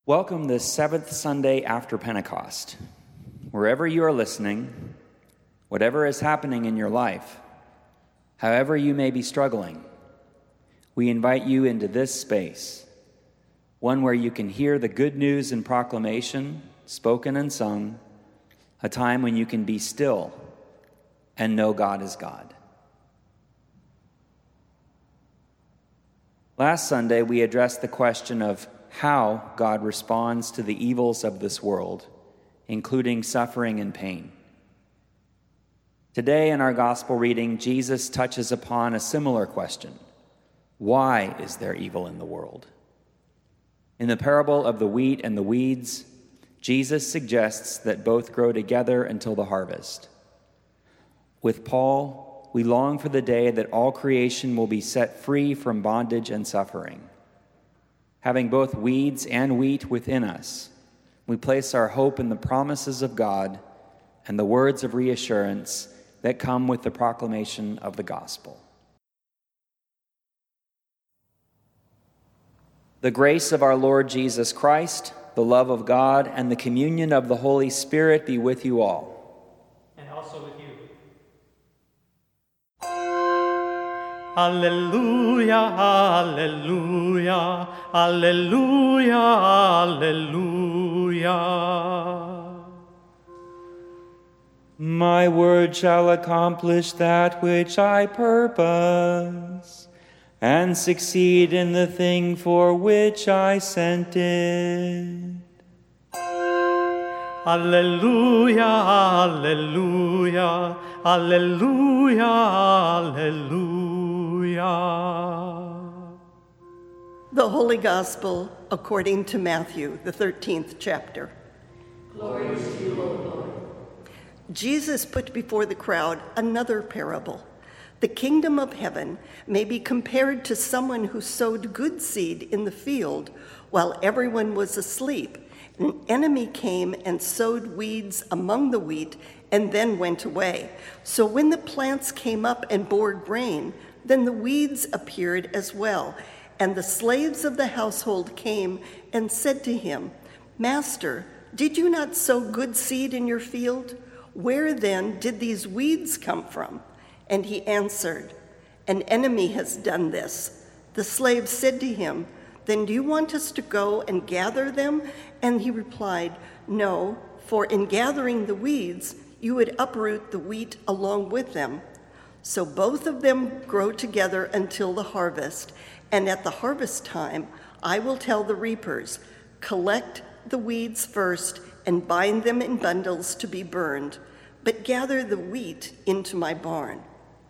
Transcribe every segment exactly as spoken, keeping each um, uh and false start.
Welcome this seventh Sunday after Pentecost. Wherever you are listening, whatever is happening in your life, however you may be struggling, we invite you into this space, one where you can hear the good news and proclamation, spoken and sung, a time when you can be still and know God is God. Last Sunday, we addressed the question of how God responds to the evils of this world, including suffering and pain. Today in our gospel reading, Jesus touches upon a similar question. Why is there evil in the world? In the parable of the wheat and the weeds, Jesus suggests that both grow together until the harvest. With Paul, we long for the day that all creation will be set free from bondage and suffering. Having both weeds and wheat within us, we place our hope in the promises of God and the words of reassurance that come with the proclamation of the gospel. The grace of our Lord Jesus Christ, the love of God, and the communion of the Holy Spirit be with you all. And also with you. Alleluia, alleluia, alleluia, alleluia. My word shall accomplish that which I purpose, and succeed in the thing for which I sent it. Alleluia, alleluia, alleluia, alleluia. The Holy Gospel according to Matthew, the thirteenth chapter. Glory to you, O Lord. Jesus put before the crowd another parable. The kingdom of heaven may be compared to someone who sowed good seed in the field while everyone was asleep. An enemy came and sowed weeds among the wheat and then went away. So when the plants came up and bore grain, then the weeds appeared as well. And the slaves of the household came and said to him, "Master, did you not sow good seed in your field? Where then did these weeds come from?" And he answered, "An enemy has done this." The slaves said to him, "Then do you want us to go and gather them?" And he replied, "No, for in gathering the weeds, you would uproot the wheat along with them. So both of them grow together until the harvest. And at the harvest time, I will tell the reapers, collect the weeds first and bind them in bundles to be burned, but gather the wheat into my barn."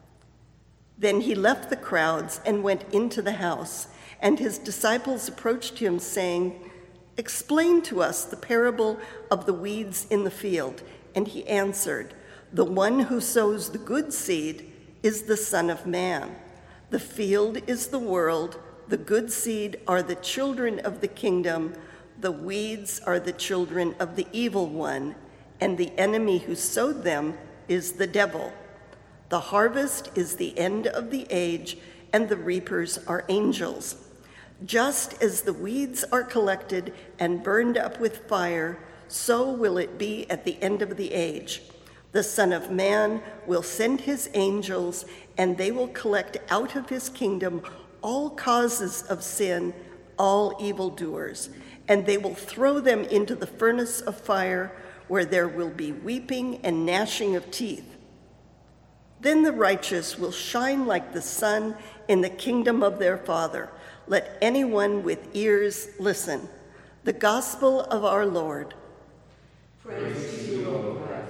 Then he left the crowds and went into the house, and his disciples approached him, saying, "Explain to us the parable of the weeds in the field." And he answered, "The one who sows the good seed is the Son of Man. The field is the world, the good seed are the children of the kingdom, the weeds are the children of the evil one, and the enemy who sowed them is the devil. The harvest is the end of the age, and the reapers are angels. Just as the weeds are collected and burned up with fire, so will it be at the end of the age. The Son of Man will send his angels, and they will collect out of his kingdom all causes of sin, all evildoers, and they will throw them into the furnace of fire, where there will be weeping and gnashing of teeth. Then the righteous will shine like the sun in the kingdom of their Father. Let anyone with ears listen." The gospel of our Lord. Praise to you, O Christ.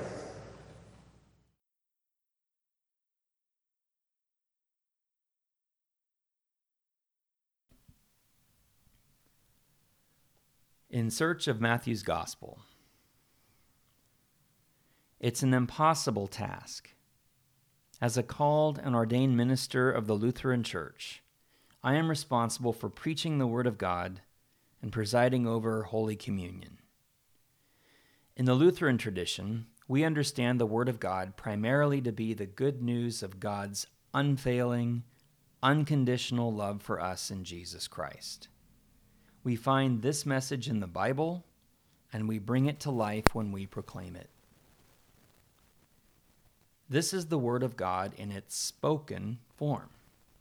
In search of Matthew's gospel. It's an impossible task. As a called and ordained minister of the Lutheran Church, I am responsible for preaching the Word of God and presiding over Holy Communion. In the Lutheran tradition, we understand the Word of God primarily to be the good news of God's unfailing, unconditional love for us in Jesus Christ. We find this message in the Bible, and we bring it to life when we proclaim it. This is the Word of God in its spoken form.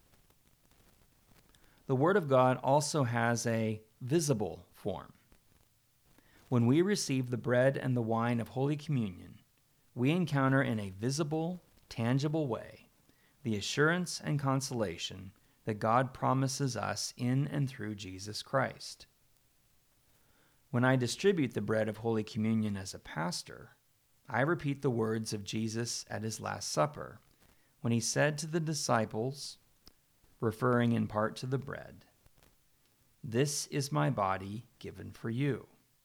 The Word of God also has a visible form. When we receive the bread and the wine of Holy Communion, we encounter in a visible, tangible way the assurance and consolation that God promises us in and through Jesus Christ. When I distribute the bread of Holy Communion as a pastor, I repeat the words of Jesus at his Last Supper, when he said to the disciples, referring in part to the bread, "This is my body given for you."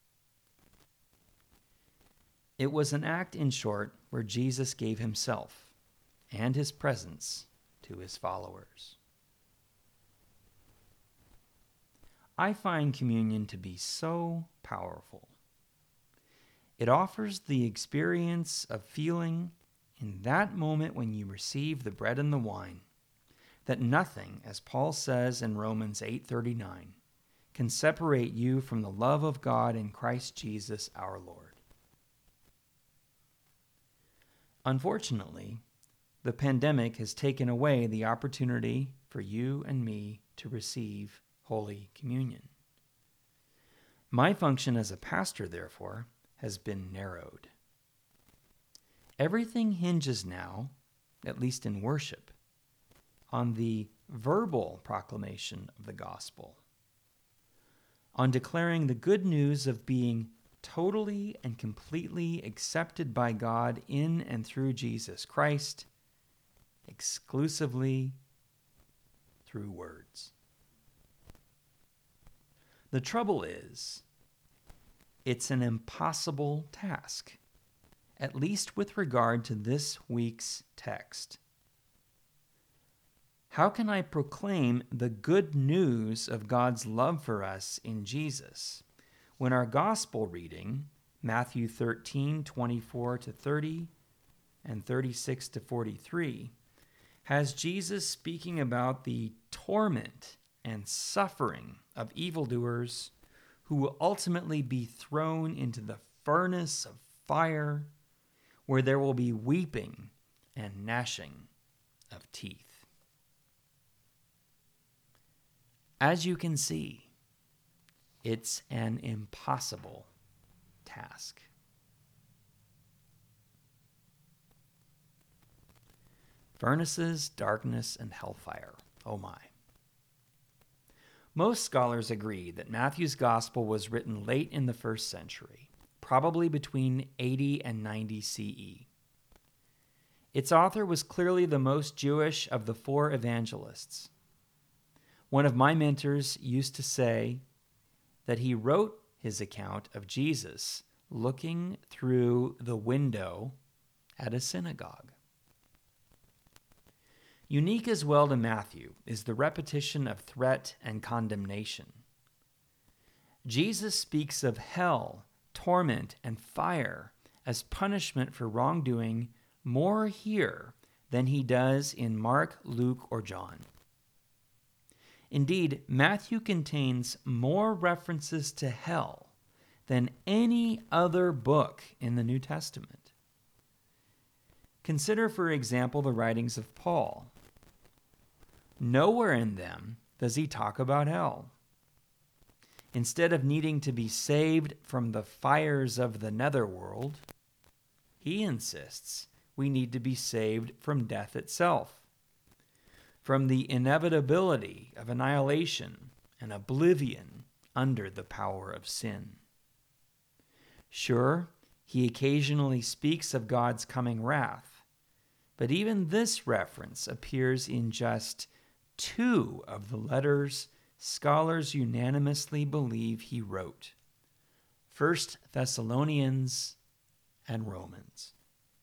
It was an act, in short, where Jesus gave himself and his presence to his followers. I find communion to be so powerful. It offers the experience of feeling in that moment when you receive the bread and the wine that nothing, as Paul says in Romans eight thirty-nine, can separate you from the love of God in Christ Jesus our Lord. Unfortunately, the pandemic has taken away the opportunity for you and me to receive Holy Communion. My function as a pastor, therefore, has been narrowed. Everything hinges now, at least in worship, on the verbal proclamation of the gospel, on declaring the good news of being totally and completely accepted by God in and through Jesus Christ, exclusively through words. The trouble is, it's an impossible task, at least with regard to this week's text. How can I proclaim the good news of God's love for us in Jesus when our gospel reading, Matthew thirteen, twenty-four to thirty and thirty-six to forty-three, has Jesus speaking about the torment and suffering of evildoers who will ultimately be thrown into the furnace of fire where there will be weeping and gnashing of teeth. As you can see, it's an impossible task. Furnaces, darkness, and hellfire. Oh my. Most scholars agree that Matthew's gospel was written late in the first century, probably between eighty and ninety C E. Its author was clearly the most Jewish of the four evangelists. One of my mentors used to say that he wrote his account of Jesus looking through the window at a synagogue. Unique as well to Matthew is the repetition of threat and condemnation. Jesus speaks of hell, torment, and fire as punishment for wrongdoing more here than he does in Mark, Luke, or John. Indeed, Matthew contains more references to hell than any other book in the New Testament. Consider, for example, the writings of Paul. Nowhere in them does he talk about hell. Instead of needing to be saved from the fires of the netherworld, he insists we need to be saved from death itself, from the inevitability of annihilation and oblivion under the power of sin. Sure, he occasionally speaks of God's coming wrath, but even this reference appears in just two of the letters scholars unanimously believe he wrote, First Thessalonians and Romans.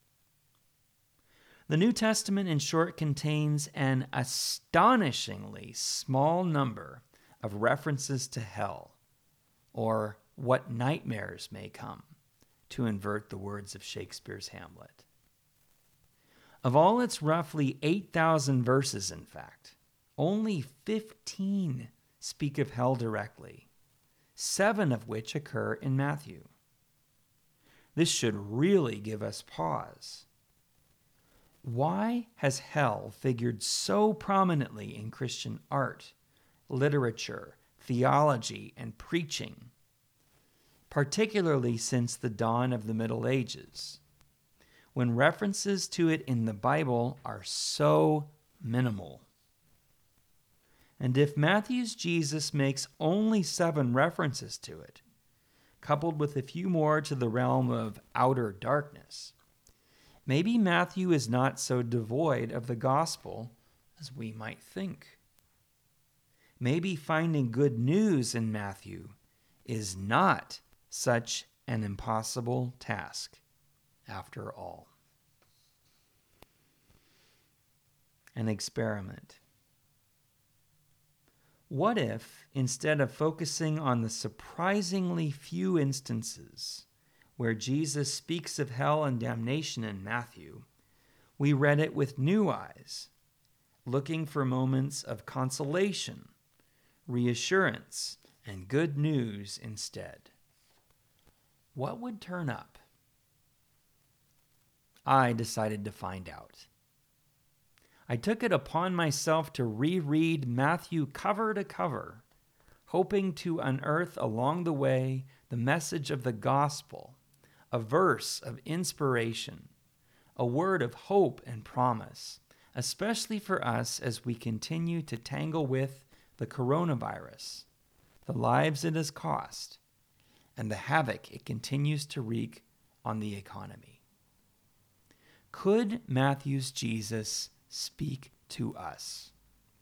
The New Testament, in short, contains an astonishingly small number of references to hell, or what nightmares may come, to invert the words of Shakespeare's Hamlet. Of all its roughly eight thousand verses, in fact, only fifteen speak of hell directly, seven of which occur in Matthew. This should really give us pause. Why has hell figured so prominently in Christian art, literature, theology, and preaching, particularly since the dawn of the Middle Ages, when references to it in the Bible are so minimal? And if Matthew's Jesus makes only seven references to it, coupled with a few more to the realm of outer darkness, maybe Matthew is not so devoid of the gospel as we might think. Maybe finding good news in Matthew is not such an impossible task after all. An experiment. What if, instead of focusing on the surprisingly few instances where Jesus speaks of hell and damnation in Matthew, we read it with new eyes, looking for moments of consolation, reassurance, and good news instead? What would turn up? I decided to find out. I took it upon myself to reread Matthew cover to cover, hoping to unearth along the way the message of the gospel, a verse of inspiration, a word of hope and promise, especially for us as we continue to tangle with the coronavirus, the lives it has cost, and the havoc it continues to wreak on the economy. Could Matthew's Jesus speak to us?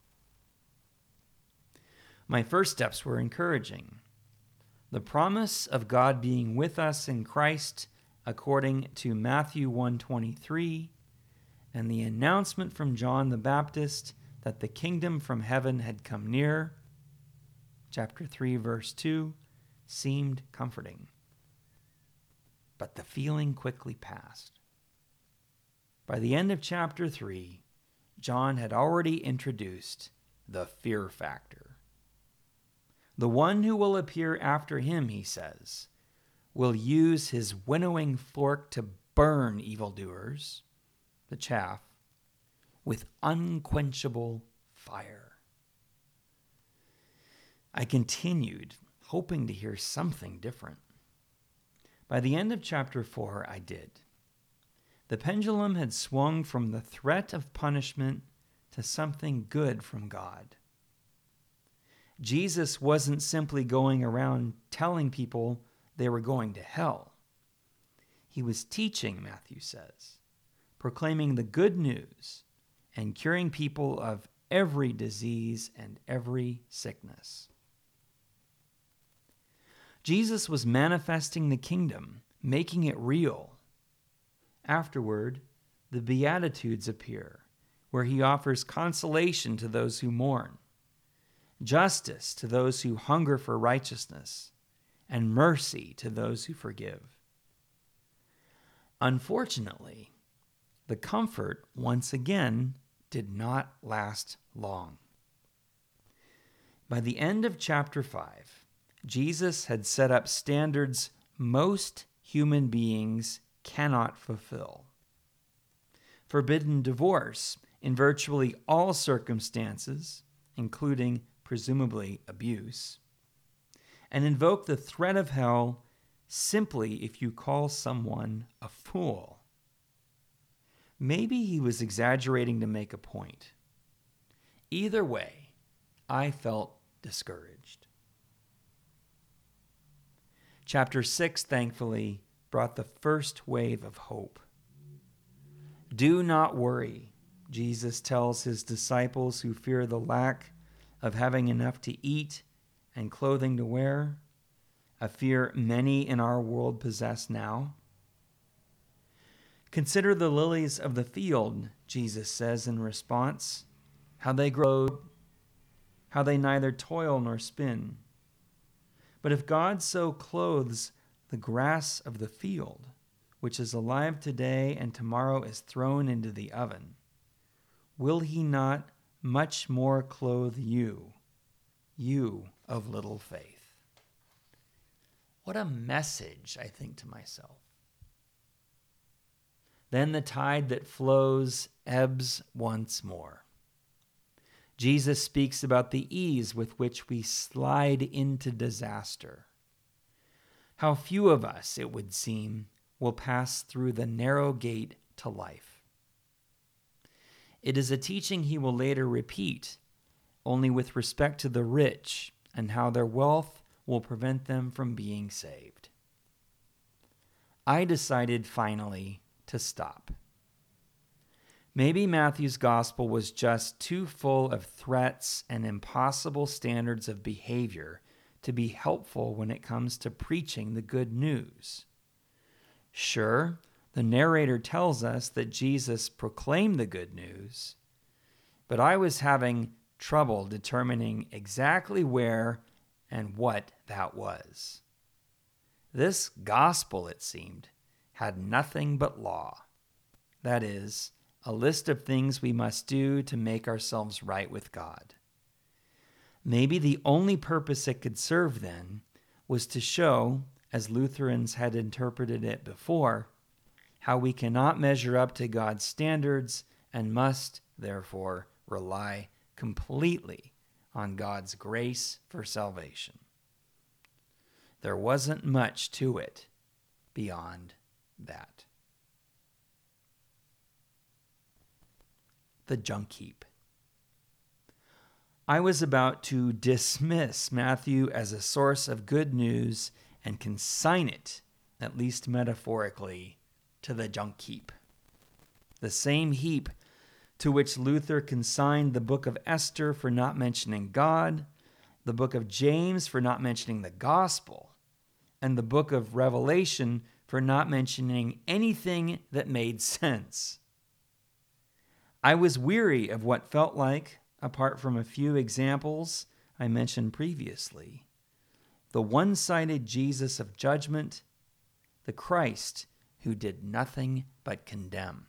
My first steps were encouraging. The promise of God being with us in Christ according to Matthew one twenty-three, and the announcement from John the Baptist that the kingdom from heaven had come near, chapter three, verse two, seemed comforting. But the feeling quickly passed. By the end of chapter three, John had already introduced the fear factor. The one who will appear after him, he says, will use his winnowing fork to burn evildoers, the chaff, with unquenchable fire. I continued, hoping to hear something different. By the end of chapter four, I did. The pendulum had swung from the threat of punishment to something good from God. Jesus wasn't simply going around telling people they were going to hell. He was teaching, Matthew says, proclaiming the good news and curing people of every disease and every sickness. Jesus was manifesting the kingdom, making it real. Afterward, the Beatitudes appear, where he offers consolation to those who mourn, justice to those who hunger for righteousness, and mercy to those who forgive. Unfortunately, the comfort once again did not last long. By the end of chapter five, Jesus had set up standards most human beings cannot fulfill. Forbidden divorce in virtually all circumstances, including presumably abuse, and invoke the threat of hell simply if you call someone a fool. Maybe he was exaggerating to make a point. Either way, I felt discouraged. Chapter six, thankfully, brought the first wave of hope. Do not worry, Jesus tells his disciples who fear the lack of having enough to eat and clothing to wear, a fear many in our world possess now. Consider the lilies of the field, Jesus says in response, how they grow, how they neither toil nor spin. But if God so clothes the grass of the field, which is alive today and tomorrow is thrown into the oven, will he not much more clothe you, you of little faith? What a message, I think to myself. Then the tide that flows ebbs once more. Jesus speaks about the ease with which we slide into disaster. How few of us, it would seem, will pass through the narrow gate to life. It is a teaching he will later repeat, only with respect to the rich and how their wealth will prevent them from being saved. I decided finally to stop. Maybe Matthew's gospel was just too full of threats and impossible standards of behavior to be helpful when it comes to preaching the good news. Sure, the narrator tells us that Jesus proclaimed the good news, but I was having trouble determining exactly where and what that was. This gospel, it seemed, had nothing but law. That is, a list of things we must do to make ourselves right with God. Maybe the only purpose it could serve then was to show, as Lutherans had interpreted it before, how we cannot measure up to God's standards and must, therefore, rely completely on God's grace for salvation. There wasn't much to it beyond that. The junk heap. I was about to dismiss Matthew as a source of good news and consign it, at least metaphorically, to the junk heap. The same heap to which Luther consigned the book of Esther for not mentioning God, the book of James for not mentioning the gospel, and the book of Revelation for not mentioning anything that made sense. I was weary of what felt like, apart from a few examples I mentioned previously, the one-sided Jesus of judgment, the Christ who did nothing but condemn.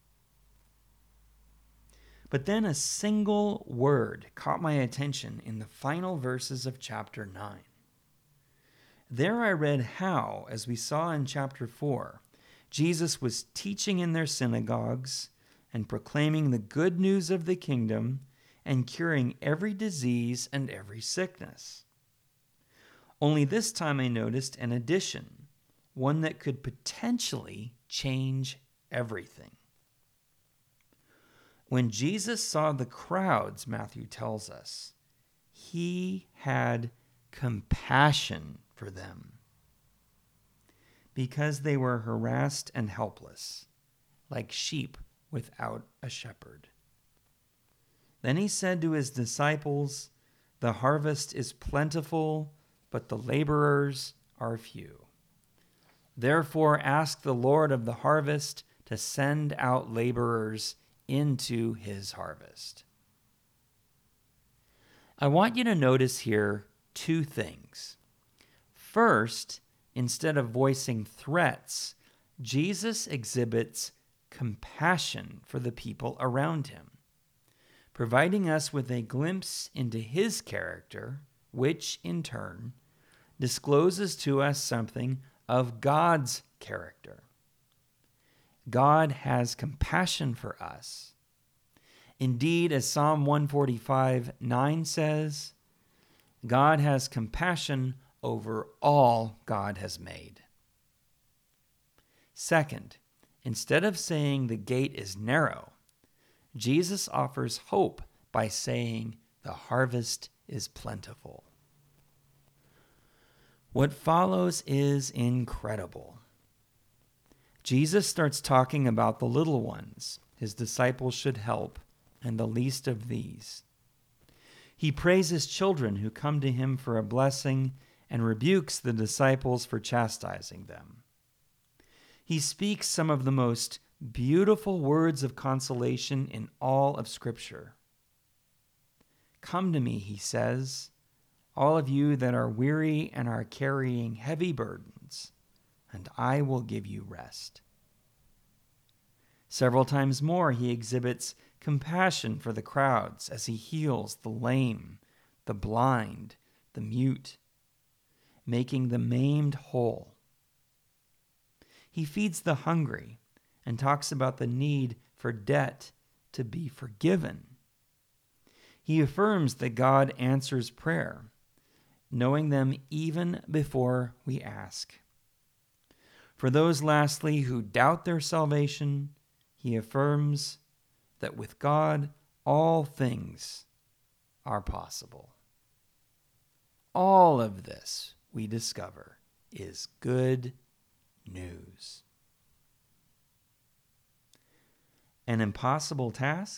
But then a single word caught my attention in the final verses of chapter nine. There I read how, as we saw in chapter four, Jesus was teaching in their synagogues and proclaiming the good news of the kingdom and curing every disease and every sickness. Only this time I noticed an addition, one that could potentially change everything. When Jesus saw the crowds, Matthew tells us, he had compassion for them because they were harassed and helpless, like sheep without a shepherd. Then he said to his disciples, "The harvest is plentiful, but the laborers are few. Therefore ask the Lord of the harvest to send out laborers into his harvest." I want you to notice here two things. First, instead of voicing threats, Jesus exhibits compassion for the people around him, providing us with a glimpse into his character, which, in turn, discloses to us something of God's character. God has compassion for us. Indeed, as Psalm one forty-five nine says, God has compassion over all God has made. Second, instead of saying the gate is narrow, Jesus offers hope by saying the harvest is plentiful. What follows is incredible. Jesus starts talking about the little ones his disciples should help, and the least of these. He praises children who come to him for a blessing and rebukes the disciples for chastising them. He speaks some of the most beautiful words of consolation in all of Scripture. "Come to me," he says, "all of you that are weary and are carrying heavy burdens, and I will give you rest." Several times more, he exhibits compassion for the crowds as he heals the lame, the blind, the mute. making the maimed whole. He feeds the hungry and talks about the need for debt to be forgiven. He affirms that God answers prayer, knowing them even before we ask. For those, lastly, who doubt their salvation, he affirms that with God all things are possible. All of this, we discover, is good news. An impossible task?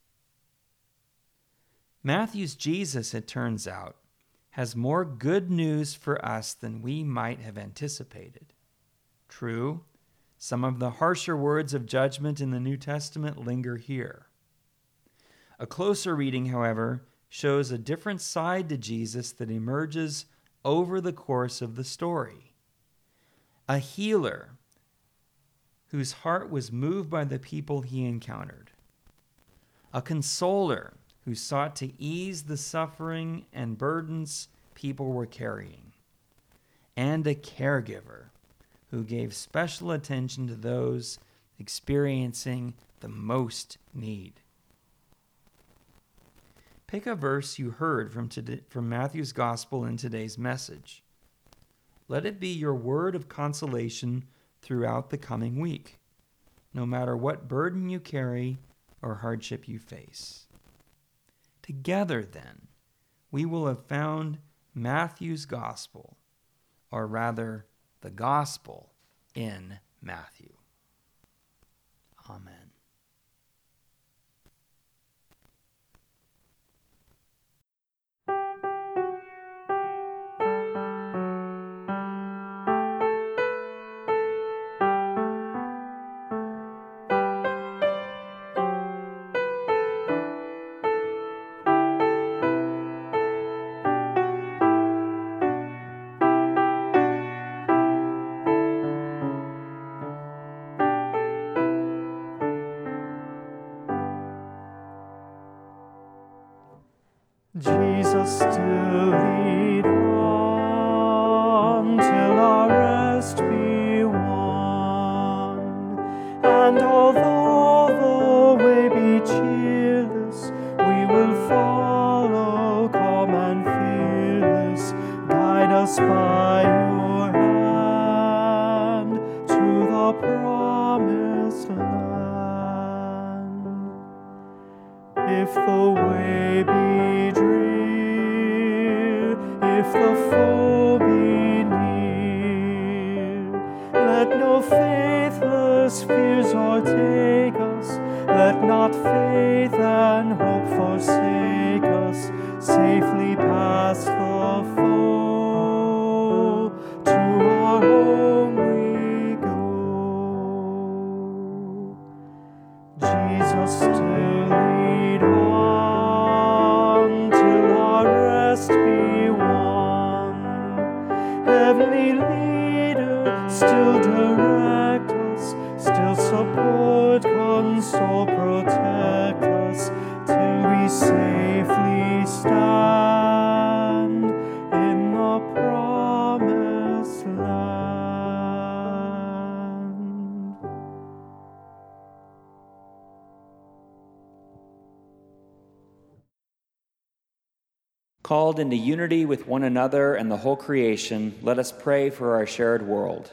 Matthew's Jesus, it turns out, has more good news for us than we might have anticipated. True, some of the harsher words of judgment in the New Testament linger here. A closer reading, however, shows a different side to Jesus that emerges over the course of the story. A healer whose heart was moved by the people he encountered. A consoler who sought to ease the suffering and burdens people were carrying. And a caregiver who gave special attention to those experiencing the most need. Pick a verse you heard from, today, from Matthew's Gospel in today's message. Let it be your word of consolation throughout the coming week, no matter what burden you carry or hardship you face. Together, then, we will have found Matthew's Gospel, or rather, the Gospel in Matthew. Amen. Jesus, still lead on till our rest be won. And although the way be cheerless, we will follow, calm and fearless. Guide us by your hand to the promised land. If the way be drear, if the foe be near, let no faithless fears o'ertake us, let not faith and hope forsake us, safely past the foe, to our home we go. Jesus, still lead on till our rest be won. Heavenly leader, still direct us, still support, console, protect us, till we safely stand in the promised land. Called into unity with one another and the whole creation, let us pray for our shared world.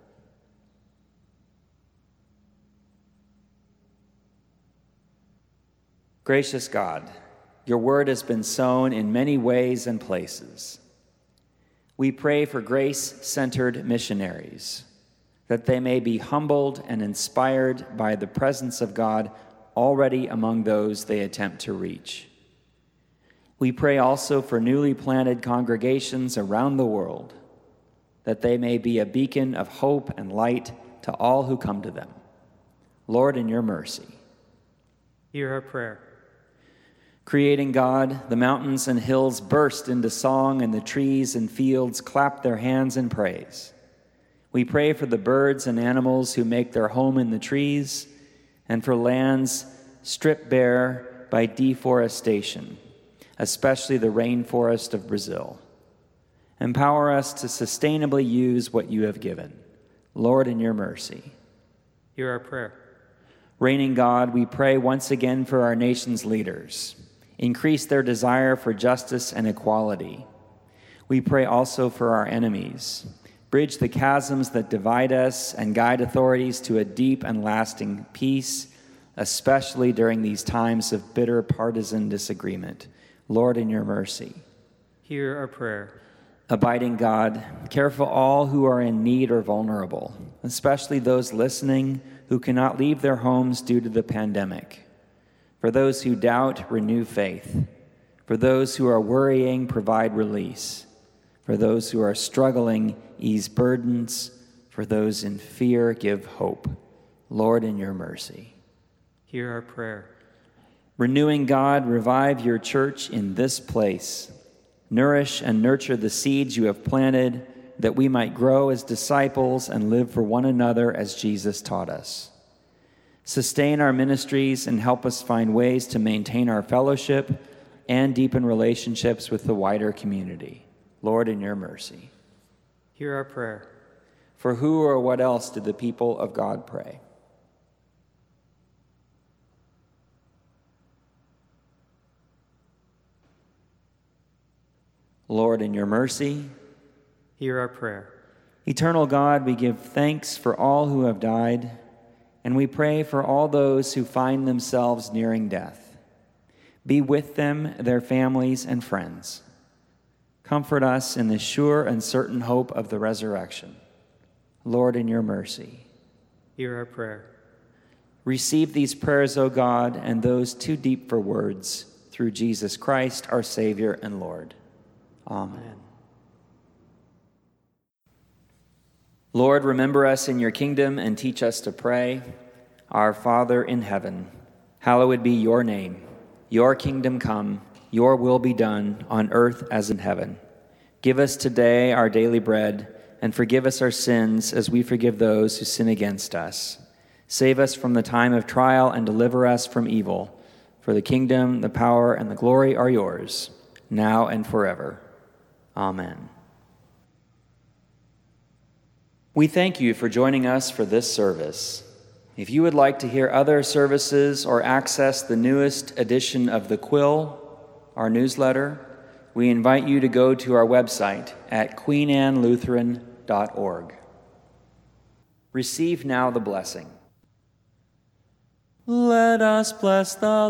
Gracious God, your word has been sown in many ways and places. We pray for grace-centered missionaries, that they may be humbled and inspired by the presence of God already among those they attempt to reach. We pray also for newly planted congregations around the world, that they may be a beacon of hope and light to all who come to them. Lord, in your mercy, Hear our prayer. Creating God, the mountains and hills burst into song, and the trees and fields clap their hands in praise. We pray for the birds and animals who make their home in the trees, and for lands stripped bare by deforestation, especially the rainforest of Brazil. Empower us to sustainably use what you have given. Lord, in your mercy. Hear our prayer. Reigning God, we pray once again for our nation's leaders. Increase their desire for justice and equality. We pray also for our enemies. Bridge the chasms that divide us and guide authorities to a deep and lasting peace, especially during these times of bitter partisan disagreement. Lord, in your mercy. Hear our prayer. Abiding God, care for all who are in need or vulnerable, especially those listening who cannot leave their homes due to the pandemic. For those who doubt, renew faith. For those who are worrying, provide release. For those who are struggling, ease burdens. For those in fear, give hope. Lord, in your mercy. Hear our prayer. Renewing God, revive your church in this place. Nourish and nurture the seeds you have planted, that we might grow as disciples and live for one another as Jesus taught us. Sustain our ministries and help us find ways to maintain our fellowship and deepen relationships with the wider community. Lord, in your mercy. Hear our prayer. For who or what else did the people of God pray? Lord, in your mercy. Hear our prayer. Eternal God, we give thanks for all who have died, and we pray for all those who find themselves nearing death. Be with them, their families, and friends. Comfort us in the sure and certain hope of the resurrection. Lord, in your mercy. Hear our prayer. Receive these prayers, O God, and those too deep for words, through Jesus Christ, our Savior and Lord. Amen. Lord, remember us in your kingdom and teach us to pray. Our Father in heaven, hallowed be your name. Your kingdom come, your will be done on earth as in heaven. Give us today our daily bread, and forgive us our sins as we forgive those who sin against us. Save us from the time of trial and deliver us from evil. For the kingdom, the power, and the glory are yours, now and forever. Amen. We thank you for joining us for this service. If you would like to hear other services or access the newest edition of The Quill, our newsletter, we invite you to go to our website at queen anne lutheran dot org. Receive now the blessing. Let us bless the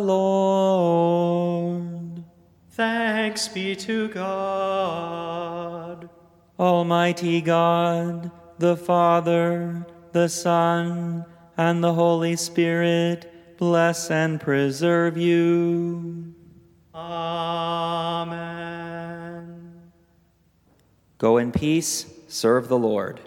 Lord. Thanks be to God. Almighty God, the Father, the Son, and the Holy Spirit, bless and preserve you. Amen. Go in peace, serve the Lord.